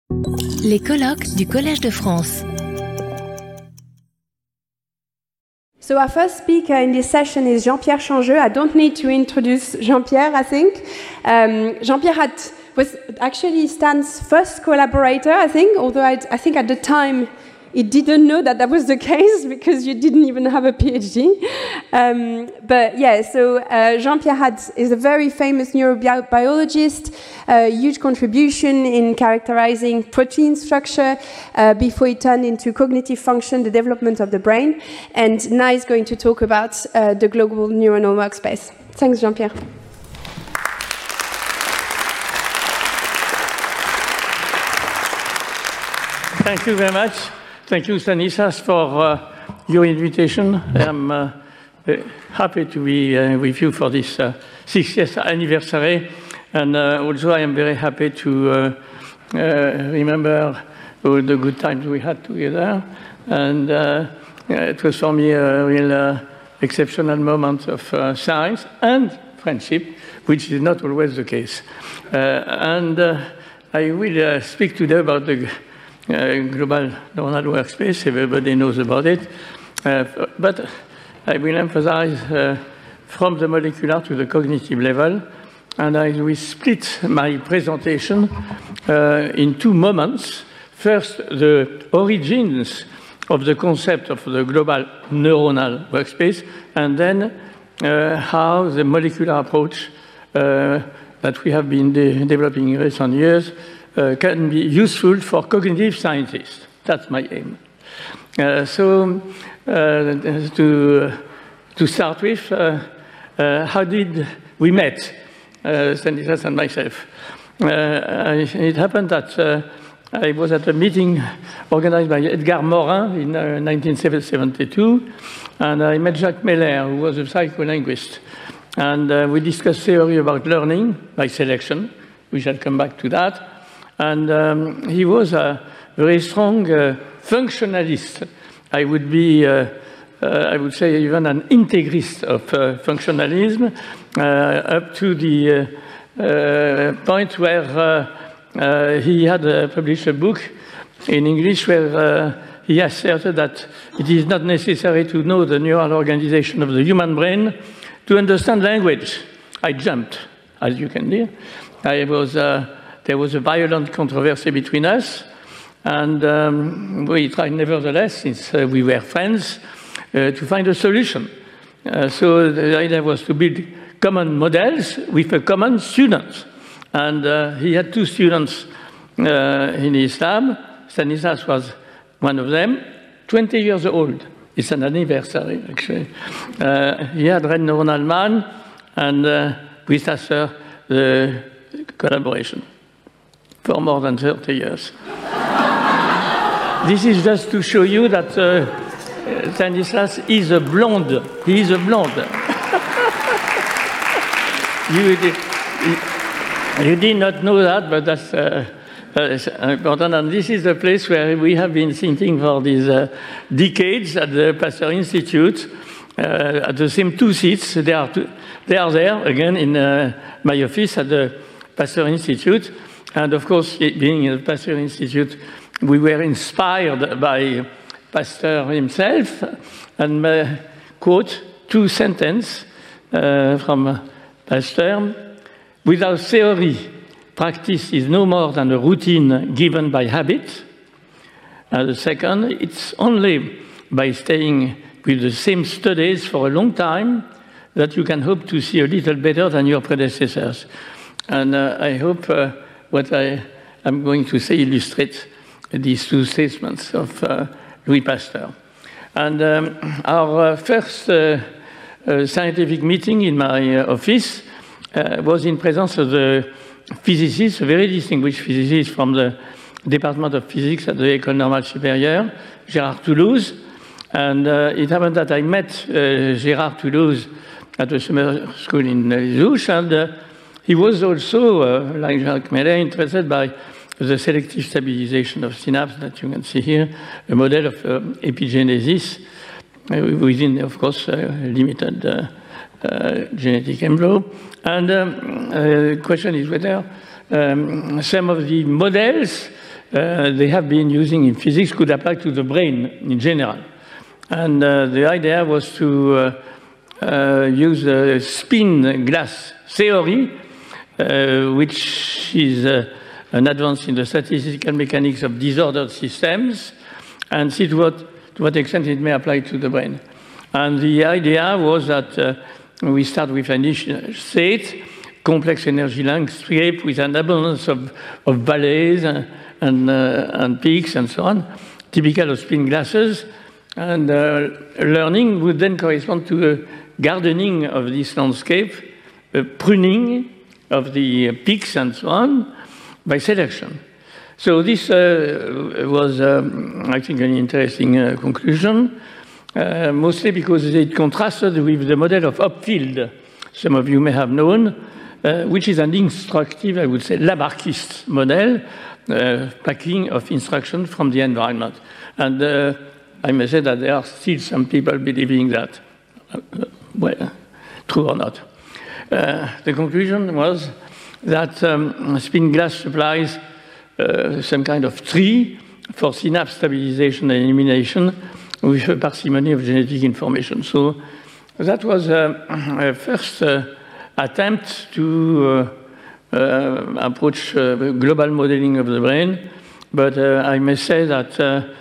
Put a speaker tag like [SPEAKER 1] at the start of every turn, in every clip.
[SPEAKER 1] Les colloques du Collège de France.
[SPEAKER 2] So our first speaker in this session is Jean-Pierre Changeux. I don't need to introduce Jean-Pierre, I think. Jean-Pierre was actually Stan's first collaborator, I think, although I think at the time he didn't know that was the case because you didn't even have a PhD. But yeah, so Jean-Pierre is a very famous neurobiologist, huge contribution in characterizing protein structure before he turned into cognitive function, the development of the brain. And now he's going to talk about the global neuronal workspace. Thanks, Jean-Pierre.
[SPEAKER 3] Thank you very much. Thank you, Stanislas, for your invitation. I'm happy to be with you for this 60th anniversary. And also, I am very happy to remember all the good times we had together. And it was for me a real exceptional moment of science and friendship, which is not always the case. I will speak today about the global neuronal workspace. Everybody knows about it. But I will emphasize from the molecular to the cognitive level. And I will split my presentation in two moments. First, the origins of the concept of the global neuronal workspace, and then how the molecular approach that we have been developing in recent years can be useful for cognitive scientists. That's my aim. To start with, how did we met, Stanislas and myself? It happened that I was at a meeting organized by Edgar Morin in 1972, and I met Jacques Meller, who was a psycholinguist. And we discussed theory about learning by selection. We shall come back to that. And he was a very strong functionalist. I would say even an integrist of functionalism, up to the point where he had published a book in English where he asserted that it is not necessary to know the neural organization of the human brain to understand language. I jumped, as you can hear. There was a violent controversy between us, and we tried nevertheless, since we were friends, to find a solution. So the idea was to build common models with a common student. And he had two students in his lab. Stanislas was one of them, 20 years old. It's an anniversary, actually. He had read Neuronal Man, and with Sasser, the collaboration for more than 30 years. This is just to show you that Stanislas is a blonde. He is a blonde. You did not know that, but that's important. And this is the place where we have been thinking for these decades at the Pasteur Institute, at the same two seats. They are there, again, in my office at the Pasteur Institute. And of course, being in the Pasteur Institute, we were inspired by Pasteur himself. And quote, two sentences from Pasteur: "Without theory, practice is no more than a routine given by habit." And the second, "It's only by staying with the same studies for a long time that you can hope to see a little better than your predecessors." And I hope what I am going to say illustrates these two statements of Louis Pasteur. And our first scientific meeting in my office was in presence of the physicist, a very distinguished physicist from the Department of Physics at the École Normale Supérieure, Gérard Toulouse. And it happened that I met Gérard Toulouse at the summer school in Les Houches, and he was also, like Jacques Meller, interested by the selective stabilization of synapse that you can see here, a model of epigenesis within, of course, limited genetic envelope. And the question is whether some of the models they have been using in physics could apply to the brain in general. And the idea was to use a spin glass theory, which is an advance in the statistical mechanics of disordered systems, and see to what extent it may apply to the brain. And the idea was that we start with an initial state, complex energy landscape with an abundance of valleys and peaks and so on, typical of spin glasses. And learning would then correspond to a gardening of this landscape, a pruning of the peaks and so on by selection. So this was, I think, an interesting conclusion, mostly because it contrasted with the model of Hopfield, some of you may have known, which is an instructive, I would say, Lamarckist model, packing of instruction from the environment. And I may say that there are still some people believing that, well, true or not. The conclusion was that spin glass supplies some kind of tree for synapse stabilization and elimination with a parsimony of genetic information. So that was a first attempt to approach global modeling of the brain. But I may say that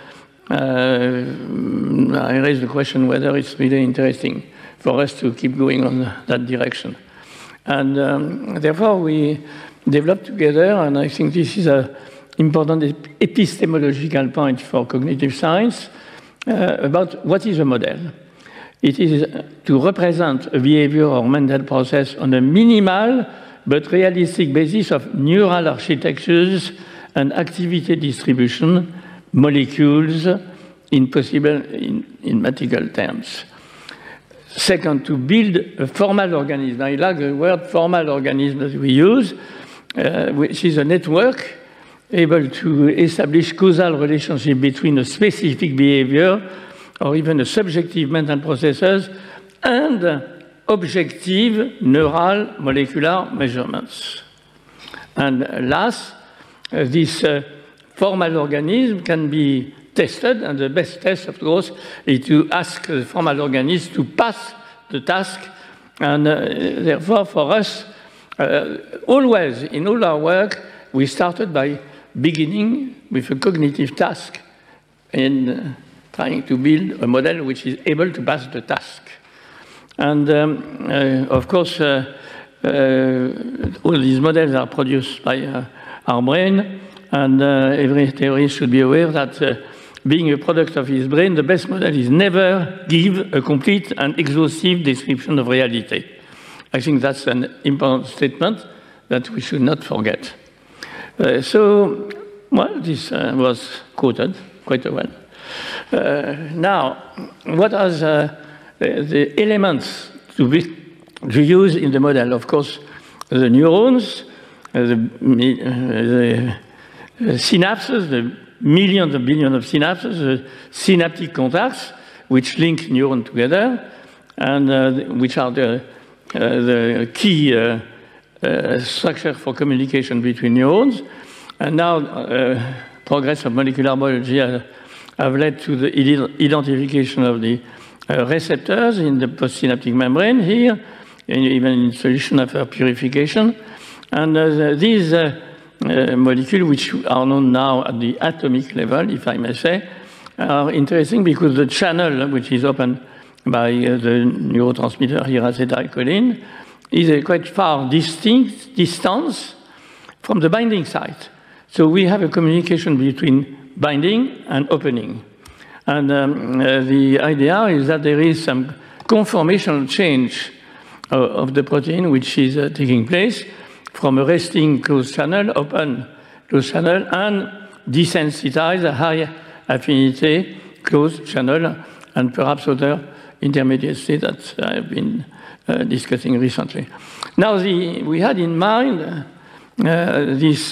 [SPEAKER 3] I raise the question whether it's really interesting for us to keep going on that direction. And therefore, we developed together, and I think this is an important epistemological point for cognitive science, about what is a model. It is to represent a behavior or mental process on a minimal but realistic basis of neural architectures and activity distribution, molecules, in mathematical terms. Second, to build a formal organism. I like the word formal organism that we use, which is a network able to establish causal relationship between a specific behavior or even a subjective mental processes and objective neural molecular measurements. And last, this formal organism can be tested, and the best test, of course, is to ask the formal organism to pass the task. And therefore, for us, always in all our work, we started by beginning with a cognitive task and trying to build a model which is able to pass the task. And of course, all these models are produced by our brain, and every theorist should be aware that being a product of his brain, the best model is never give a complete and exhaustive description of reality. I think that's an important statement that we should not forget. So, well, this was quoted quite well. Now, what are the elements to use in the model? Of course, the neurons, the synapses, the millions and billions of synapses, the synaptic contacts, which link neurons together, and which are the key structure for communication between neurons. And now, progress of molecular biology have led to the identification of the receptors in the postsynaptic membrane here, and even in solution after purification. And these molecules, which are known now at the atomic level, if I may say, are interesting because the channel which is opened by the neurotransmitter here, acetylcholine, is a quite far distance from the binding site. So we have a communication between binding and opening. And the idea is that there is some conformational change of the protein which is taking place from a resting closed channel, open closed channel, and desensitized a high affinity closed channel, and perhaps other intermediate states that I've been discussing recently. Now, we had in mind this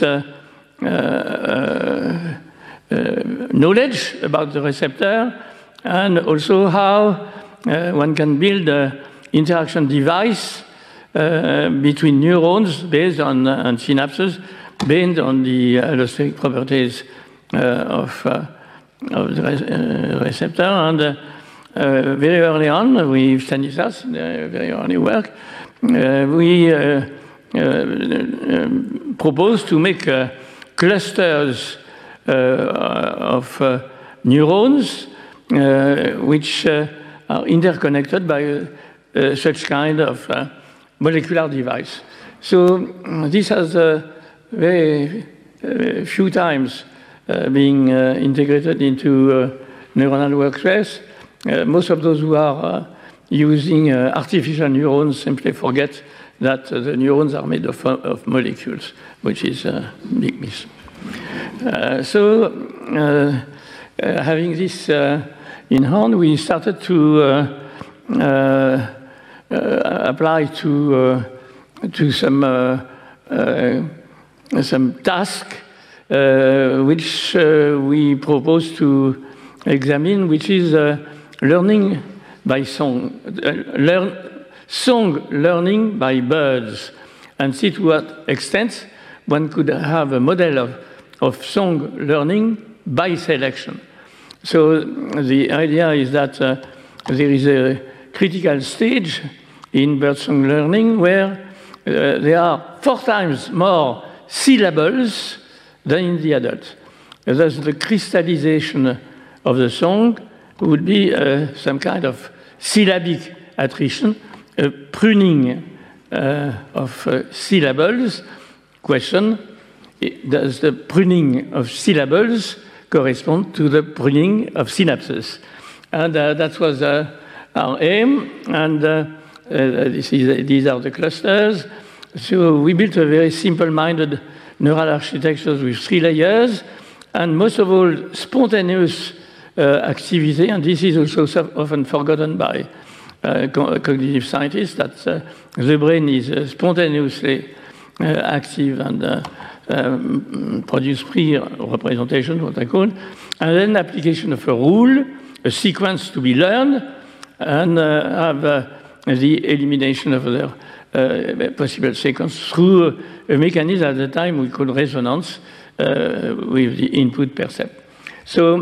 [SPEAKER 3] knowledge about the receptor, and also how one can build an interaction device between neurons based on synapses, based on the allosteric properties of the receptor. And very early on, with Stanislas, very early work, we proposed to make clusters of neurons which are interconnected by such kind of molecular device. So this has very few times being integrated into neuronal workspace. Most of those who are using artificial neurons simply forget that the neurons are made of molecules, which is a big miss. Having this in hand, we started to apply to some task which we propose to examine, which is learning by song, song learning by birds, and see to what extent one could have a model of song learning by selection. So the idea is that there is a critical stage in birdsong learning where there are 4 times more syllables than in the adult. Thus, the crystallization of the song would be some kind of syllabic attrition, a pruning of syllables. Question, does the pruning of syllables correspond to the pruning of synapses? And that was our aim, and these are the clusters. So we built a very simple-minded neural architecture with 3 layers, and most of all, spontaneous activity, and this is also often forgotten by cognitive scientists, that the brain is spontaneously active and produce pre-representation, what I call, and then application of a rule, a sequence to be learned, and have the elimination of the possible sequence through a mechanism at the time we call resonance with the input percept. So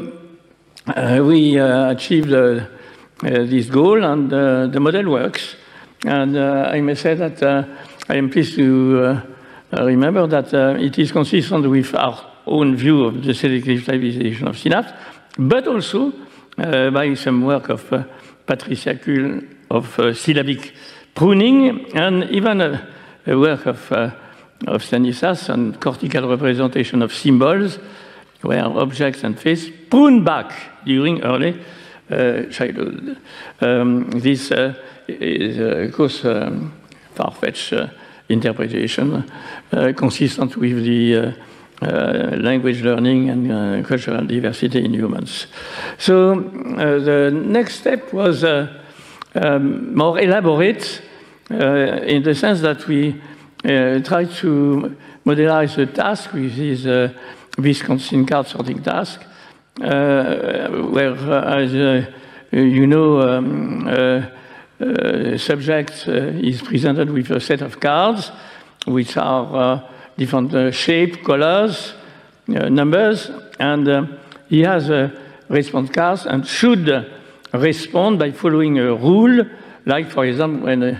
[SPEAKER 3] we achieved this goal, and the model works. And I may say that I am pleased to remember that it is consistent with our own view of the selective stabilization of synapse, but also by some work of Patricia Kuhl of syllabic pruning, and even a work of Stanislas on cortical representation of symbols, where objects and face prune back during early childhood. This is, of course, far-fetched interpretation, consistent with the language learning and cultural diversity in humans. So the next step was more elaborate in the sense that we tried to modelize the task with this Wisconsin card sorting task, where, as you know, subject is presented with a set of cards, which are different shape, colors, numbers, and he has response cards and should respond by following a rule, like, for example, when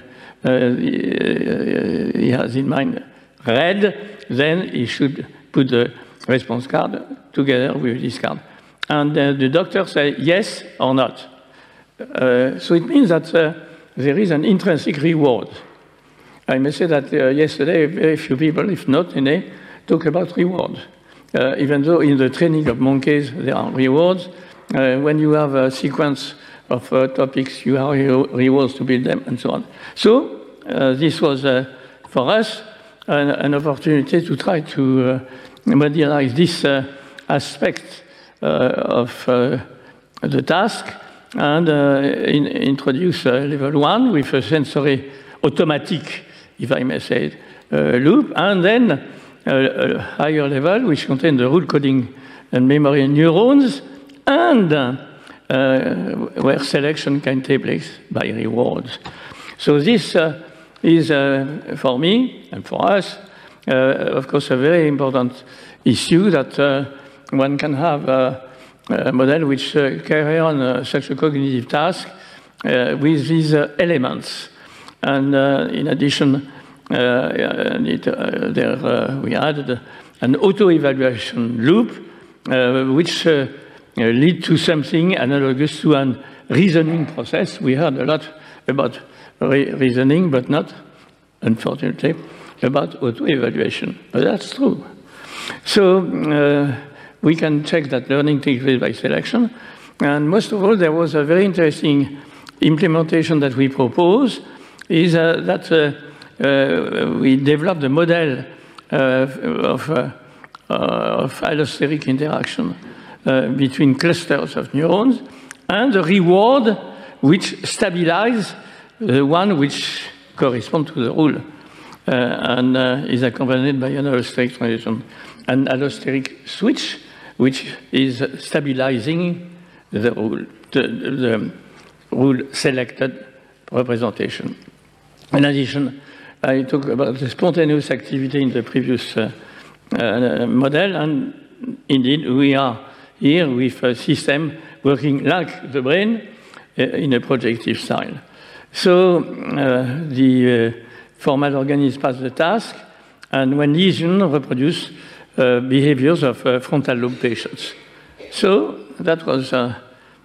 [SPEAKER 3] he has in mind red, then he should put the response card together with this card. And the doctor says yes or not. So it means that there is an intrinsic reward. I may say that yesterday, very few people, if not any, talk about reward. Even though in the training of monkeys there are rewards, when you have a sequence of topics, you have rewards to build them, and so on. So this was, for us, an opportunity to try to modelize this aspect of the task, and introduce level 1 with a sensory automatic, if I may say it, loop, and then a higher level which contains the rule coding and memory neurons, and where selection can take place by rewards. So this is, for me and for us, of course, a very important issue that one can have a model which carry on such a cognitive task with these elements. And in addition, we added an auto-evaluation loop, which lead to something analogous to a reasoning process. We heard a lot about reasoning, but not, unfortunately, about auto-evaluation. But that's true. So we can check that learning takes place by selection. And most of all, there was a very interesting implementation that we propose, is that we developed a model of allosteric interaction between clusters of neurons, and a reward which stabilizes the one which corresponds to the rule, and is accompanied by an allosteric transition, an allosteric switch, which is stabilizing the rule selected representation. In addition, I talked about the spontaneous activity in the previous model, and indeed we are here with a system working like the brain in a projective style. So the formal organism passes the task, and when lesions reproduce behaviors of frontal lobe patients. So that was a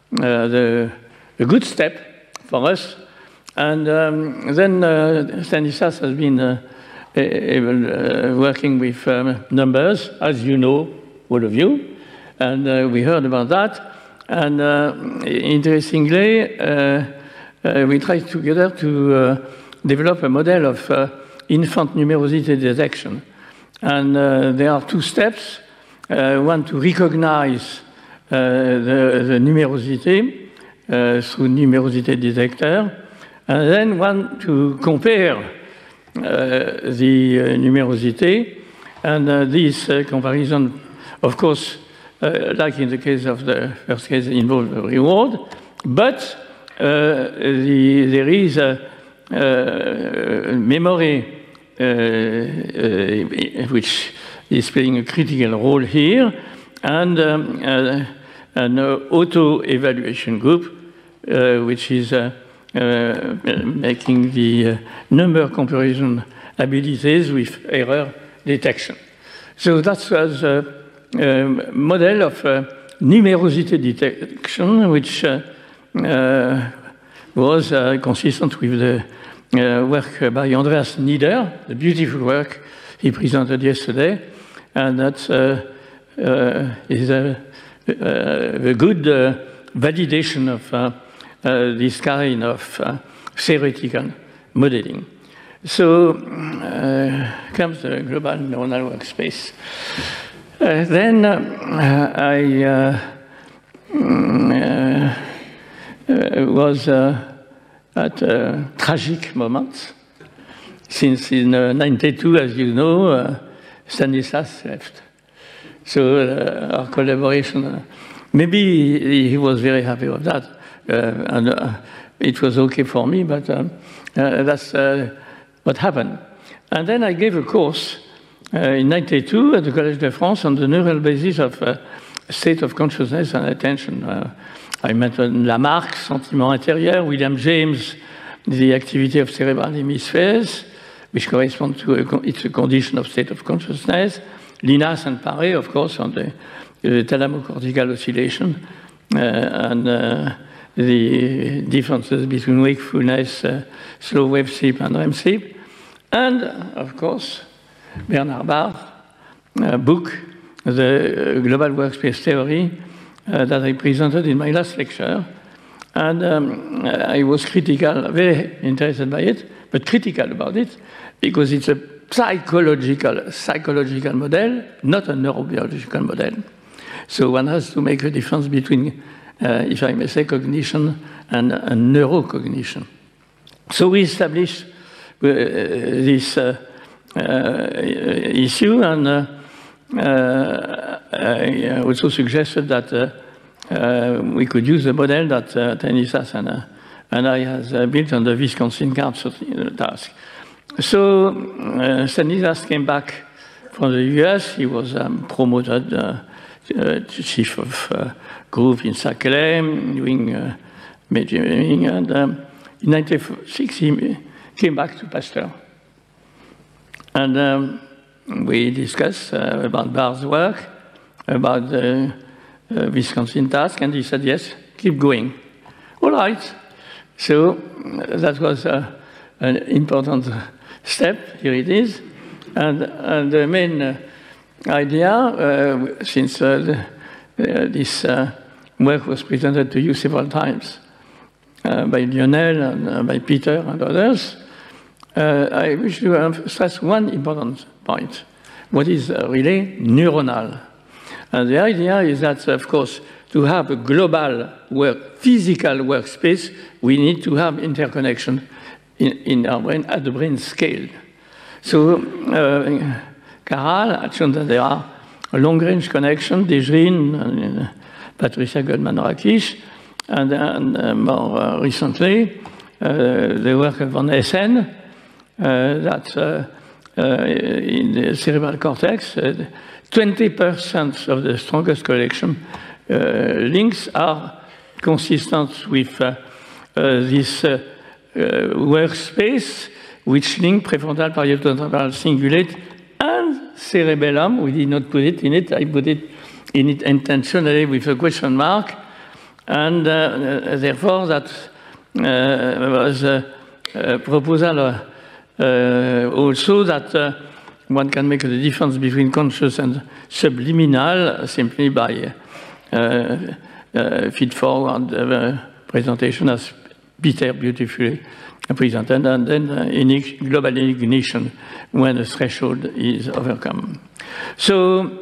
[SPEAKER 3] good step for us. And then Stanislas has been working with numbers, as you know, all of you, and we heard about that. And interestingly, we tried together to develop a model of infant numerosity detection. And there are two steps. One, to recognize the numerosity through numerosity detector, and then one to compare the numerosity. And this comparison, of course, like in the case of the first case, involves a reward, but there is a memory which is playing a critical role here, and an auto-evaluation group, which is making the number comparison abilities with error detection. So that was a model of numerosity detection, which was consistent with the work by Andreas Nieder, the beautiful work he presented yesterday, and that is a good validation of this kind of theoretical modeling. So comes the global neuronal workspace. Then I was at a tragic moment, since in '92, as you know, Stanislas left. So our collaboration, maybe he was very happy with that, and it was okay for me, but that's what happened. And then I gave a course in '92 at the Collège de France on the neural basis of state of consciousness and attention. I mentioned Lamarck, sentiment intérieur, William James, the activity of cerebral hemispheres, which correspond to it's a condition of state of consciousness. Linas and Paré, of course, on the thalamocortical oscillation, and the differences between wakefulness, slow wave sleep, and REM sleep. And, of course, Bernard Barr book, The Global Workspace Theory, that I presented in my last lecture. And I was critical, very interested by it, but critical about it, because it's a psychological model, not a neurobiological model. So one has to make a difference between, if I may say, cognition and neurocognition. So we established this issue, and I also suggested that we could use the model that Stanislas and I has built on the Wisconsin card task. So Stanislas came back from the US. He was promoted chief of group in Saclay, doing measuring, and in 1996 he came back to Pasteur. And we discussed about Barr's work, about the Wisconsin task, and he said, yes, keep going. All right. So that was an important step. Here it is. And the main idea, since this work was presented to you several times by Lionel and by Peter and others, I wish to stress one important point, what is really neuronal. And the idea is that, of course, to have a global physical workspace, we need to have interconnection in our brain at the brain scale. So, Caral had shown that there are a long-range connection, Desjardins and Patricia Goldman-Rakic, and more recently, the work of Van Essen, that in the cerebral cortex, 20% of the strongest connection links are consistent with this workspace, which link prefrontal parietal cingulate and cerebellum. We did not put it in it. I put it in it intentionally with a question mark, and therefore that was a proposal also that one can make the difference between conscious and subliminal simply by feed-forward presentation as Peter beautifully presented, and then global ignition when the threshold is overcome. So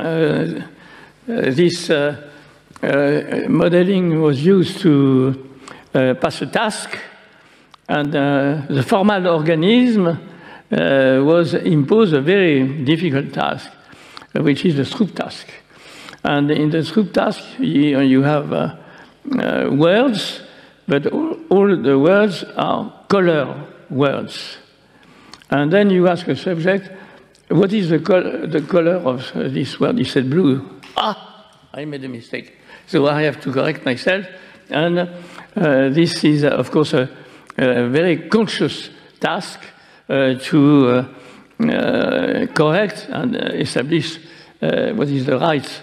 [SPEAKER 3] this modeling was used to pass a task, and the formal organism was imposed a very difficult task, which is the Stroop task. And in the Stroop task, you have words, but all the words are color words. And then you ask a subject, what is the color of this word? He said blue. I made a mistake. So I have to correct myself. And this is, of course, a very conscious task to correct and establish what is the right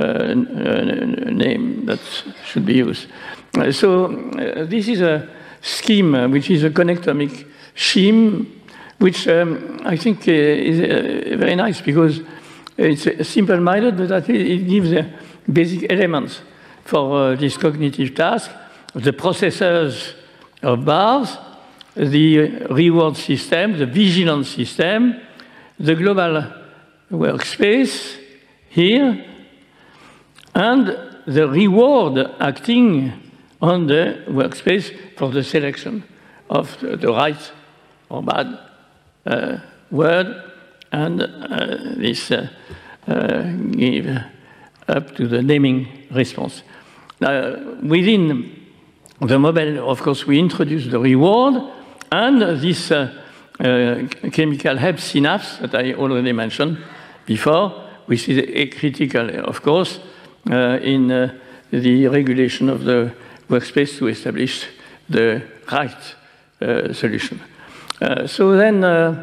[SPEAKER 3] name that should be used. So this is a scheme, which is a connectomic scheme, which I think is very nice because it's simple-minded, but that it gives basic elements for this cognitive task. The processors of bars, the reward system, the vigilance system, the global workspace here, and the reward acting on the workspace for the selection of the right or bad word, and this give up to the naming response. Now, within the model, of course, we introduce the reward and this chemical help synapse that I already mentioned before, which is critical, of course, in the regulation of the workspace to establish the right solution. So then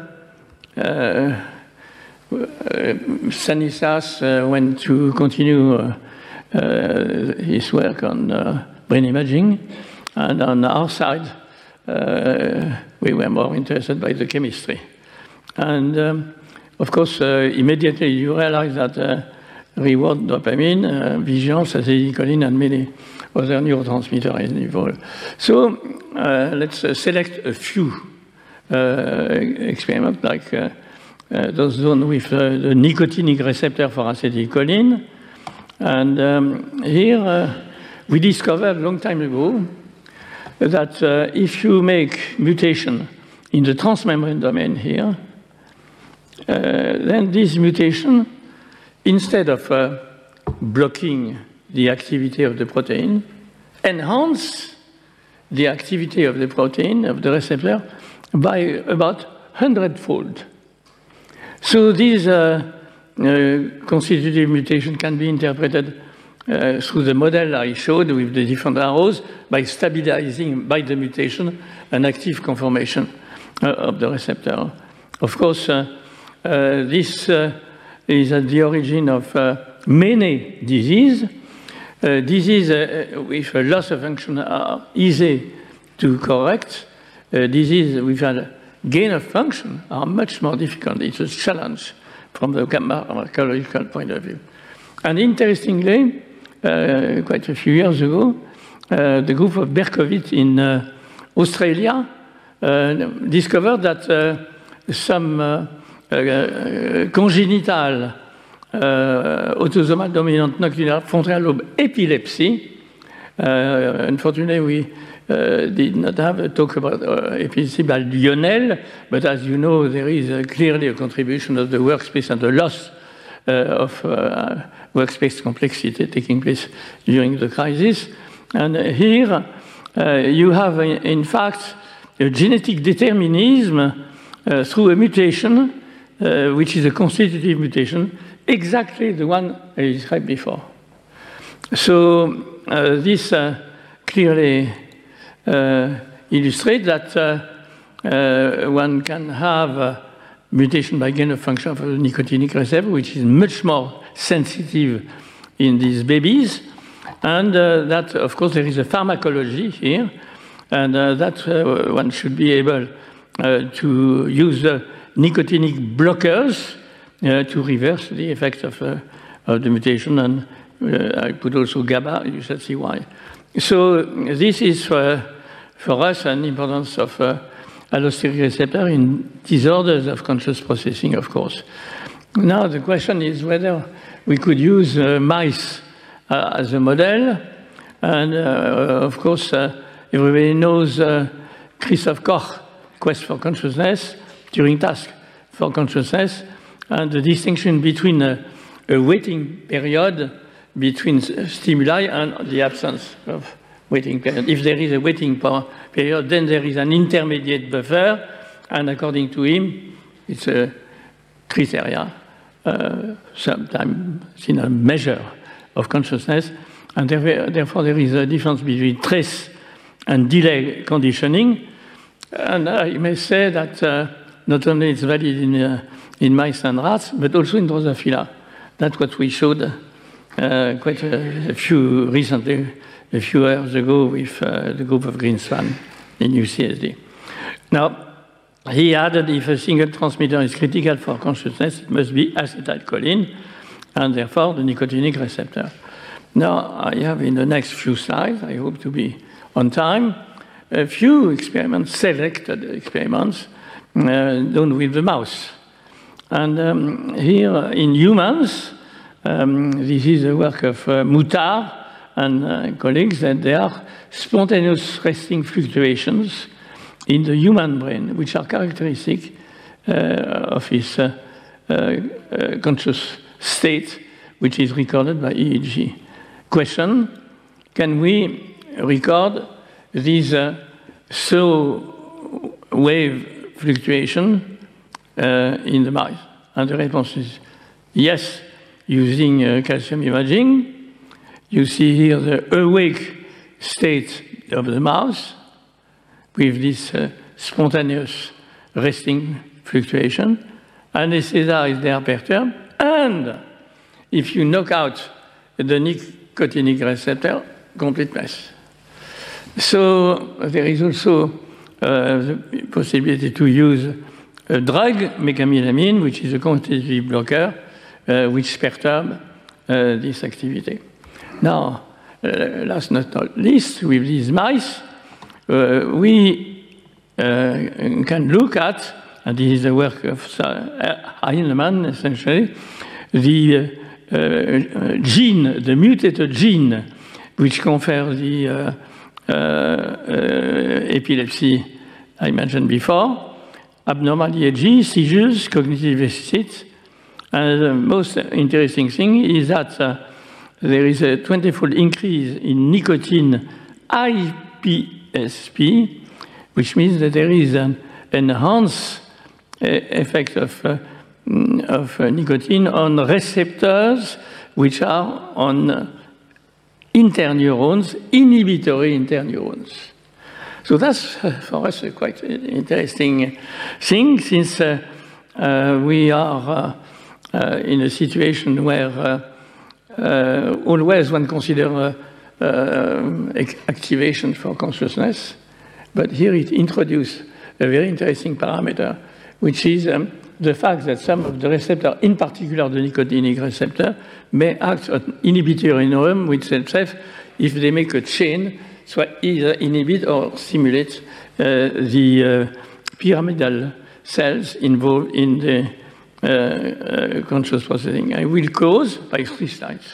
[SPEAKER 3] Stanislas went to continue his work on brain imaging, and on our side, we were more interested by the chemistry. And of course, immediately you realize that reward dopamine, vigilance, acetylcholine, and many other neurotransmitters is involved. So let's select a few experiments, like those done with the nicotinic receptor for acetylcholine. And here we discovered a long time ago that if you make mutation in the transmembrane domain here, then this mutation, instead of blocking the activity of the protein, enhance the activity of the protein, of the receptor, by about 100-fold. So these constitutive mutation can be interpreted through the model I showed with the different arrows by stabilizing by the mutation an active conformation of the receptor. Of course, this is at the origin of many diseases. Diseases with a loss of function are easy to correct. Diseases with a gain of function are much more difficult. It's a challenge from the pharmacological point of view. And interestingly, quite a few years ago, the group of Berkowitz in Australia discovered that some congenital autosomal dominant nuclear frontal lobe epilepsy. Unfortunately, we did not have a talk about epilepsy by Lionel, but as you know, there is clearly a contribution of the workspace and the loss of workspace complexity taking place during the crisis. And here you have, in fact, a genetic determinism through a mutation, which is a constitutive mutation, exactly the one I described before. So this clearly illustrates that one can have mutation by gain of function of a nicotinic receptor, which is much more sensitive in these babies, and that, of course, there is a pharmacology here, and that one should be able to use nicotinic blockers to reverse the effect of the mutation, and I put also GABA, you shall see why. So this is for us an importance of allosteric receptor in disorders of conscious processing, of course. Now the question is whether we could use mice as a model, and of course everybody knows Christoph Koch, Quest for Consciousness, Turing Task for Consciousness, and the distinction between a waiting period between stimuli and the absence of waiting period. If there is a waiting period, then there is an intermediate buffer, and according to him, it's a criteria, sometimes in a measure of consciousness, and therefore there is a difference between trace and delay conditioning. And I may say that not only it's valid in mice and rats, but also in Drosophila. That's what we showed quite a few recently, a few years ago with the group of Greenspan in UCSD. Now, he added if a single transmitter is critical for consciousness, it must be acetylcholine, and therefore the nicotinic receptor. Now, I have in the next few slides, I hope to be on time, a few experiments, selected experiments, done with the mouse. And here in humans, this is the work of Moutard and colleagues, that there are spontaneous resting fluctuations in the human brain, which are characteristic of its conscious state, which is recorded by EEG. Question, can we record these slow wave fluctuation in the mice? And the response is yes, using calcium imaging. You see here the awake state of the mouse with this spontaneous resting fluctuation. Anesthesia is there perturbed, and if you knock out the nicotinic receptor, complete mess. So there is also the possibility to use a drug, mecamylamine, which is a constitutive blocker, which perturb this activity. Now, last but not least, with these mice, we can look at, and this is the work of Heinemann, essentially, the gene, the mutated gene, which confers the epilepsy I mentioned before, abnormal EEG, seizures, cognitive deficits. And the most interesting thing is that there is a 20-fold increase in nicotine IPSP, which means that there is an enhanced effect of nicotine on receptors which are on interneurons, inhibitory interneurons. So that's, for us, a quite interesting thing, since we are in a situation where always one considers activation for consciousness, but here it introduces a very interesting parameter, which is the fact that some of the receptors, in particular the nicotinic receptor, may act on inhibitory neuron, which themselves, if they make a chain, so either inhibit or stimulate the pyramidal cells involved in the conscious processing. I will close by 3 slides.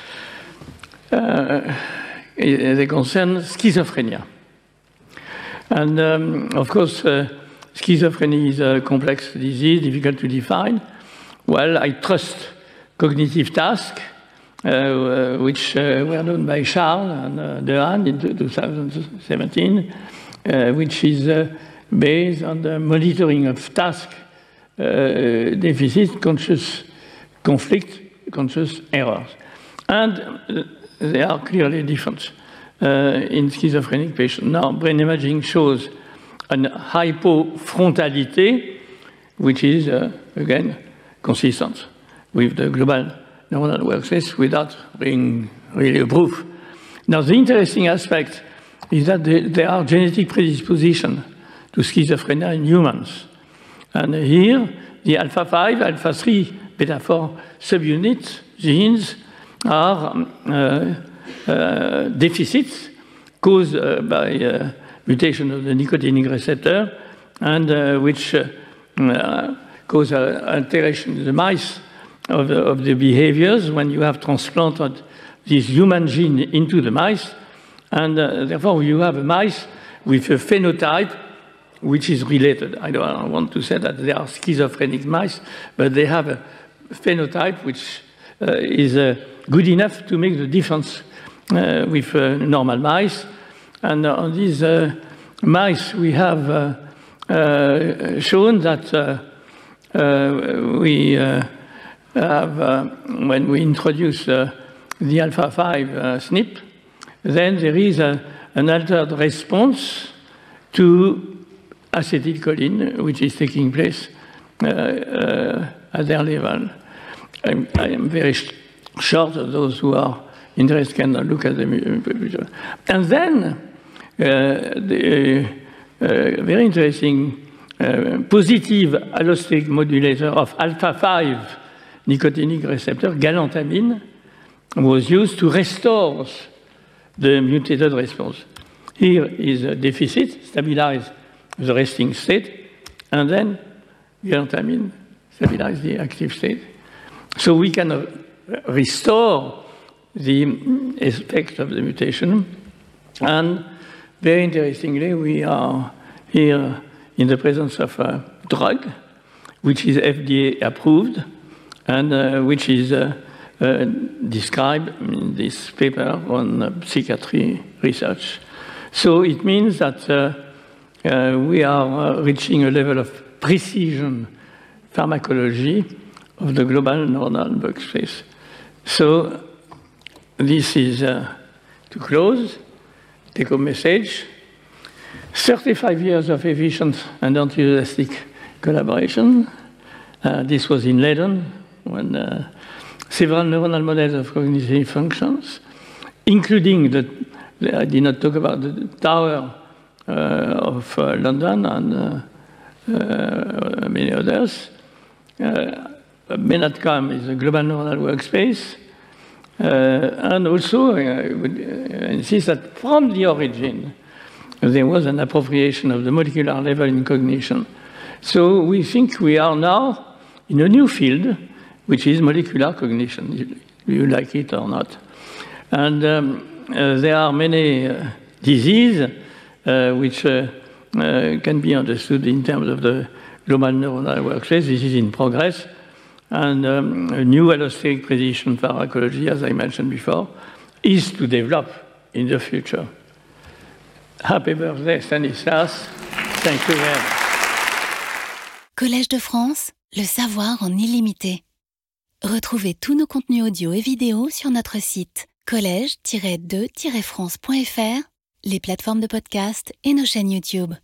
[SPEAKER 3] They concern schizophrenia. And of course, schizophrenia is a complex disease, difficult to define. Well, I trust cognitive tasks, which were done by Charles and Dehaene in 2017, which is based on the monitoring of task deficit, conscious conflict, conscious errors. And they are clearly different in schizophrenic patients. Now, brain imaging shows an hypofrontality, which is, again, consistent with the global neuronal workspace without being really a proof. Now, the interesting aspect is that there are genetic predisposition to schizophrenia in humans. And here, the alpha-5, alpha-3, beta-4 subunit genes are deficits caused by mutation of the nicotinic receptor, and which cause alteration in the mice of the behaviors when you have transplanted this human gene into the mice, and therefore you have a mice with a phenotype which is related. I don't want to say that they are schizophrenic mice, but they have a phenotype which is good enough to make the difference with normal mice. And on these mice, we have shown that we have, when we introduce the alpha-5 SNP, then there is an altered response to acetylcholine, which is taking place at their level. I am very short of those who are interested can look at the picture. And then the very interesting positive allosteric modulator of alpha-5 nicotinic receptor, galantamine, was used to restore the mutated response. Here is a deficit, stabilize the resting state, and then galantamine stabilize the active state. So we can restore the effect of the mutation. And very interestingly, we are here in the presence of a drug which is FDA approved and which is described in this paper on psychiatry research. So it means that we are reaching a level of precision pharmacology of the global neuronal workspace. So this is, to close, take-home message. 35 years of efficient and enthusiastic collaboration. This was in Leiden, when several neuronal models of cognitive functions, including I did not talk about the Tower of London and many others. MENADCOM is a global neuronal workspace. And also, I would insist that from the origin, there was an appropriation of the molecular level in cognition. So we think we are now in a new field, which is molecular cognition, you like it or not. And there are many diseases which can be understood in terms of the global neuronal workspace. This is in progress. And a new allosteric precision pharmacology, as I mentioned before, is to develop in the future. Happy birthday, Stanislas. Thank you very much.
[SPEAKER 1] Collège de France, le savoir en illimité. Retrouvez tous nos contenus audio et vidéo sur notre site collège-2-france.fr, les plateformes de podcast et nos chaînes YouTube.